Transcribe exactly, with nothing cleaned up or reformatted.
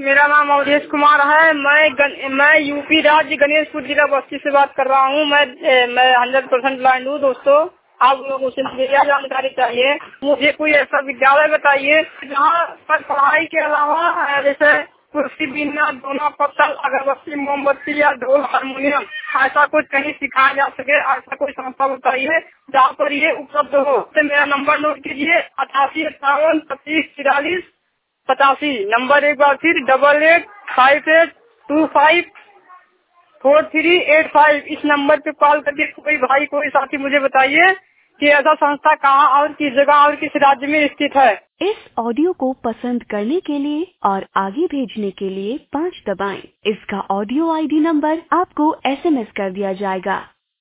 मेरा नाम अवधेश कुमार है। मैं गन, मैं यूपी राज्य गणेशपुर जिला बस्ती से बात कर रहा हूँ। मैं मैं हंड्रेड परसेंट ब्लाइंड हूँ दोस्तों। आप लोगों से मुझे यह जानकारी चाहिए, मुझे कोई ऐसा विद्यालय बताइए जहाँ पर पढ़ाई के अलावा जैसे कुर्सी बीनना, दोना पत्थर, अगरबत्ती, मोमबत्ती या ढोल, हारमोनियम ऐसा कुछ कहीं सिखाया जा सके। ऐसा कोई संस्था बताइए जहाँ पर ये उपलब्ध हो। तो मेरा नंबर नोट कीजिए, अठासी अट्ठावन पच्चीस तिरालीस पचासी। नंबर एक बार फिर double eight five eight two five four three eight five. इस नंबर पे कॉल करके कोई भाई कोई साथी मुझे बताइए कि ऐसा संस्था कहाँ और किस जगह और किस राज्य में स्थित है। इस ऑडियो को पसंद करने के लिए और आगे भेजने के लिए पाँच दबाएं। इसका ऑडियो आईडी नंबर आपको एसएमएस कर दिया जाएगा।